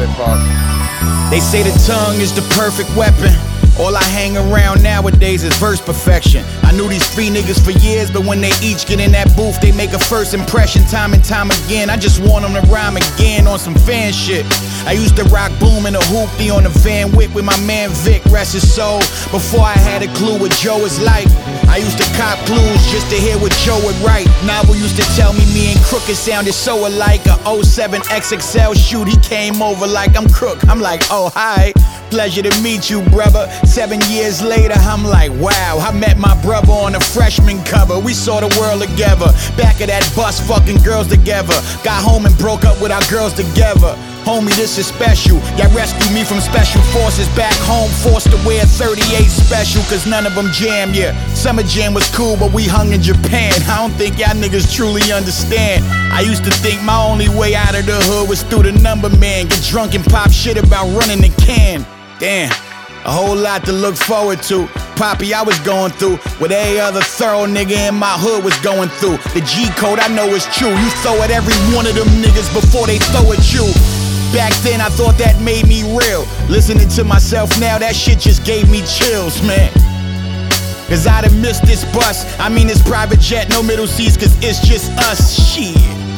They say the tongue is the perfect weapon. All I hang around nowadays is verse perfection. I knew these three niggas for years, but when they each get in that booth, they make a first impression time and time again. I just want them to rhyme again on some fan shit. I used to rock Boom in a hoopty on a Van Wyck with my man Vic, rest his soul. Before I had a clue what Joe is like, I used to cop clues just to hear what Joe would write. Novel used to tell me and Crooked sounded so alike. A 07 XXL shoot, he came over like I'm Crook. I'm like, oh hi, pleasure to meet you, brother. 7 years later, I'm like, wow, I met my brother on a freshman cover. We saw the world together, back of that bus, fucking girls together. Got home and broke up with our girls together. Homie, this is special. Y'all rescued me from special forces back home, forced to wear 38 special, cause none of them jam, yeah. Summer Jam was cool, but we hung in Japan. I don't think y'all niggas truly understand. I used to think my only way out of the hood was through the number man. Get drunk and pop shit about running the can. Damn, a whole lot to look forward to. Poppy, I was going through what every other thorough nigga in my hood was going through. The G code, I know it's true. You throw at every one of them niggas before they throw at you. Back then, I thought that made me real. Listening to myself now, that shit just gave me chills, man. Cause I done missed this bus. I mean this private jet, no middle seats, cause it's just us, shit.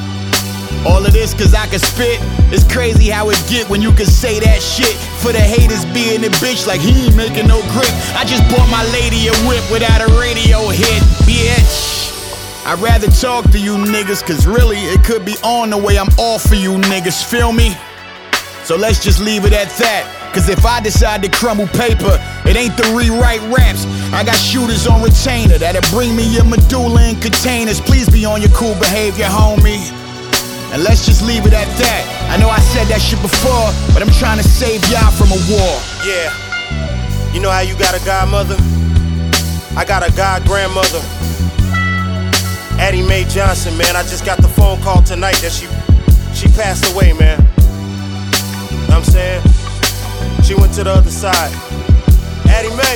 All of this cause I can spit. It's crazy how it get when you can say that shit. For the haters being a bitch like he ain't making no grip. I just bought my lady a whip without a radio hit, bitch. I'd rather talk to you niggas, cause really it could be on the way I'm off for you niggas, feel me? So let's just leave it at that. Cause if I decide to crumble paper, it ain't the rewrite raps. I got shooters on retainer that'll bring me your medulla in containers. Please be on your cool behavior, homie. And let's just leave it at that. I know I said that shit before, but I'm trying to save y'all from a war. Yeah, you know how you got a godmother? I got a god grandmother, Addie Mae Johnson, man. I just got the phone call tonight that she passed away, man. Know what I'm saying? She went to the other side. Addie Mae,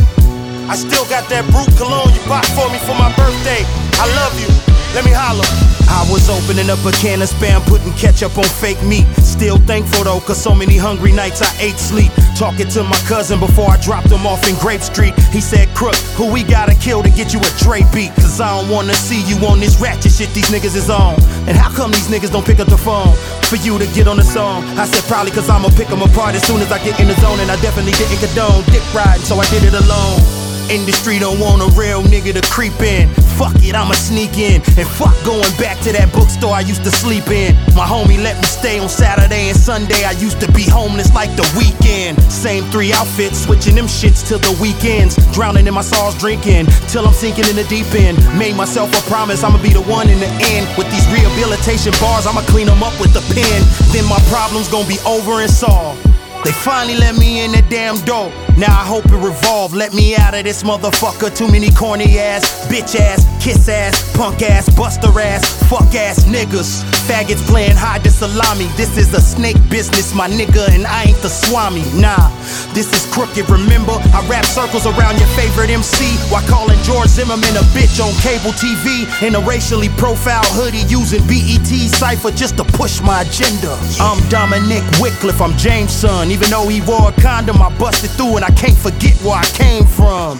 I still got that Brute cologne you bought for me for my birthday. I love you. Let me holler. I was opening up a can of Spam, putting ketchup on fake meat. Still thankful though, cause so many hungry nights I ate sleep. Talking to my cousin before I dropped him off in Grape Street. He said, Crook, who we gotta kill to get you a Dre beat? Cause I don't wanna see you on this ratchet shit these niggas is on. And how come these niggas don't pick up the phone for you to get on the song? I said probably cause I'ma pick them apart as soon as I get in the zone. And I definitely didn't condone dick riding, so I did it alone. Industry don't want a real nigga to creep in. Fuck it, I'ma sneak in. And fuck going back to that bookstore I used to sleep in. My homie let me stay on Saturday and Sunday. I used to be homeless like the weekend. Same 3 outfits, switching them shits till the weekends. Drowning in my sauce, drinking till I'm sinking in the deep end. Made myself a promise, I'ma be the one in the end. With these rehabilitation bars, I'ma clean them up with the pen. Then my problems gon' be over and solved. They finally let me in the damn door. Now I hope it revolve. Let me out of this motherfucker. Too many corny ass, bitch ass, kiss ass, punk ass, buster ass, fuck ass niggas. Faggots playing hide the salami. This is a snake business, my nigga, and I ain't the swami. Nah, this is crooked. Remember, I rap circles around your favorite MC while calling George Zimmerman a bitch on cable TV in a racially profiled hoodie using BET cypher just to push my agenda. I'm Dominic Wycliffe, I'm James' son. Even though he wore a condom, I busted through and I can't forget where I came from.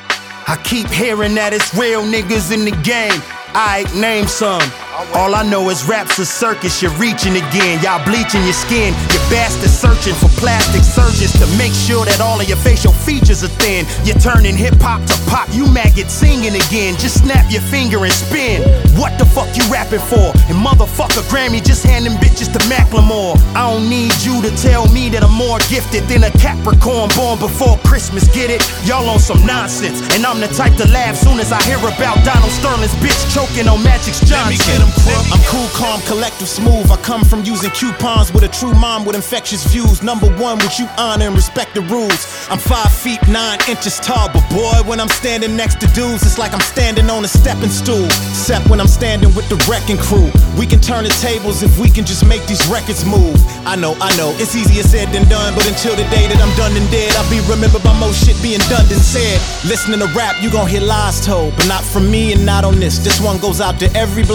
I keep hearing that it's real niggas in the game. Aight, name some. All I know is rap's a circus, you're reaching again. Y'all bleaching your skin, you bastards searching for plastic surgeons to make sure that all of your facial features are thin. You're turning hip-hop to pop, you maggot singing again. Just snap your finger and spin. What the fuck you rapping for? And motherfucker Grammy just handing bitches to Macklemore. I don't need you to tell me that I'm more gifted than a Capricorn born before Christmas, get it? Y'all on some nonsense, and I'm the type to laugh soon as I hear about Donald Sterling's bitch choking on Magic's Johnson. I'm cool, calm, collective, smooth. I come from using coupons with a true mom with infectious views. Number one, would you honor and respect the rules? I'm 5 feet 9 inches tall, but boy, when I'm standing next to dudes, it's like I'm standing on a stepping stool. Except when I'm standing with the wrecking crew. We can turn the tables if we can just make these records move. I know, it's easier said than done, but until the day that I'm done and dead, I'll be remembered by most shit being done than said. Listening to rap, you gon' hear lies told, but not from me and not on this. This one goes out to every blogging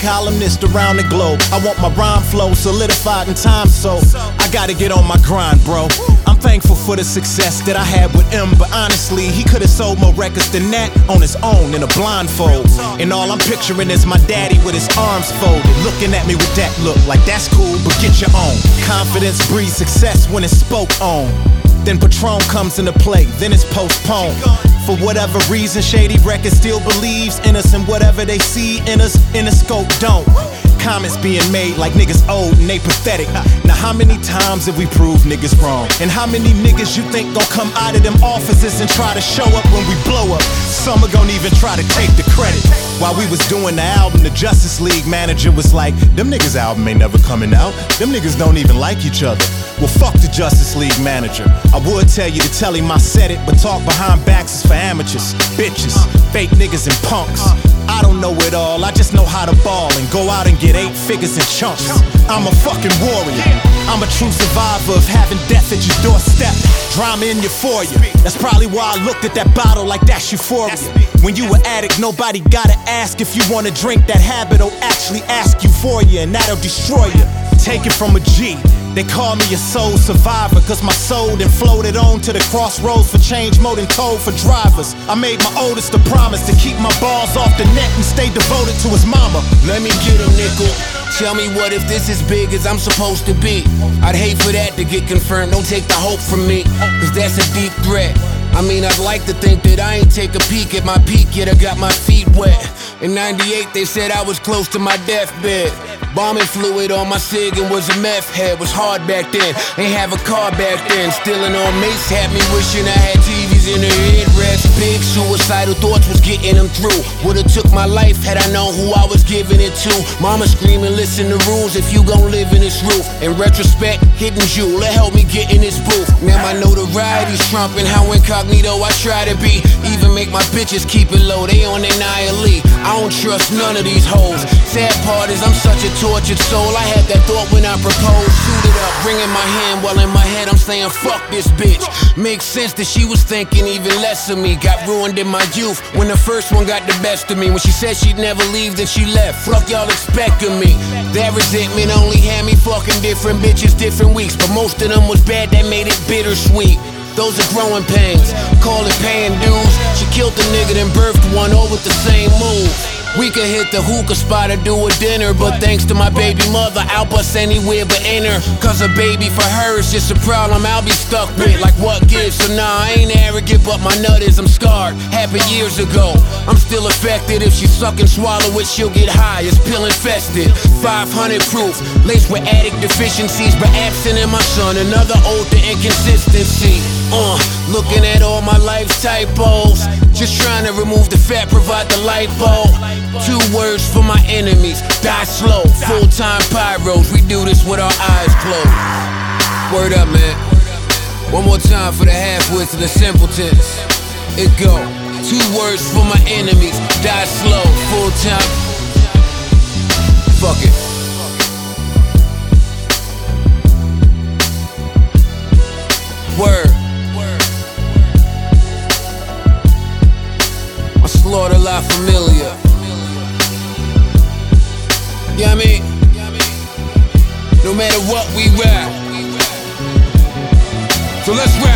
columnist around the globe. I want my rhyme flow solidified in time, so I gotta get on my grind, bro. I'm thankful for the success that I had with him, but honestly, he could've sold more records than that on his own in a blindfold. And all I'm picturing is my daddy with his arms folded, looking at me with that look like that's cool, but get your own. Confidence breeds success when it's spoke on. Then Patron comes into play, then it's postponed. For whatever reason, Shady Records still believes in us, and whatever they see in us, Interscope don't. Comments being made like niggas old and they pathetic. Now how many times have we proved niggas wrong? And how many niggas you think gon' come out of them offices and try to show up when we blow up? Some are gon' even try to take the credit. While we was doing the album, the Justice League manager was like, them niggas' album ain't never coming out. Them niggas don't even like each other. Well, fuck the Justice League manager. I would tell you to tell him I said it, but talk behind backs is for amateurs, bitches, fake niggas and punks. I don't know it all, I just know how to ball and go out and get 8 figures in chunks. I'm a fucking warrior. I'm a true survivor of having death at your doorstep. Drama in euphoria. That's probably why I looked at that bottle like that's euphoria. When you an addict, nobody gotta ask if you wanna drink. That habit will actually ask you for you, and that'll destroy you. Take it from a G. They call me a soul survivor, cause my soul then floated on to the crossroads for change more than told for drivers. I made my oldest a promise to keep my balls off the net and stay devoted to his mama. Let me get him, nickel. Tell me what if this is big as I'm supposed to be. I'd hate for that to get confirmed, don't take the hope from me, cause that's a deep threat. I mean, I'd like to think that I ain't take a peek at my peak yet, I got my feet wet. In '98 they said I was close to my deathbed. Bombing fluid on my cig and was a meth head. Was hard back then, ain't have a car back then. Stealing on mace had me wishing I had TVs in the headrest. Big suicidal thoughts was getting them through. Would've took my life had I known who I was giving it to. Mama screaming, listen to rules if you gon' live in this roof. In retrospect, hidden jewel, it helped me get in this booth. Now my notoriety's trumping, how incognito I try to be. Even make my bitches keep it low, they on their Nia Lee. I don't trust none of these hoes. Sad part is I'm such a tortured soul. I had that thought when I proposed. Suited up, bringing my hand while in my head I'm saying fuck this bitch. Makes sense that she was thinking even less of me. Got ruined in my youth when the first one got the best of me. When she said she'd never leave, then she left. Fuck y'all expect of me. That resentment only had me fucking different bitches different weeks, but most of them was bad, that made it bittersweet. Those are growing pains, call it paying dues. She killed the nigga, then birthed one all with the same move. We could hit the hookah spot or do a dinner, but thanks to my baby mother, I'll bust anywhere but enter. Cause a baby for her is just a problem I'll be stuck with. Like what gives? So nah, I ain't arrogant, but my nut is, I'm scarred. Happened years ago, I'm still affected. If she suck and swallow it, she'll get high, it's pill infested. 500 proof, laced with addict deficiencies, but absent in my son, another ode to inconsistency. Looking at all my life's typos, just trying to remove the fat, provide the light bulb. 2 words for my enemies, die slow. Full-time pyros, we do this with our eyes closed. Word up, man. One more time for the half-wits and the simpletons. It go. 2 words for my enemies, die slow. Full-time. Fuck it. Word. My slaughter la familia. You know what I mean? No matter what, we rap. So let's rap.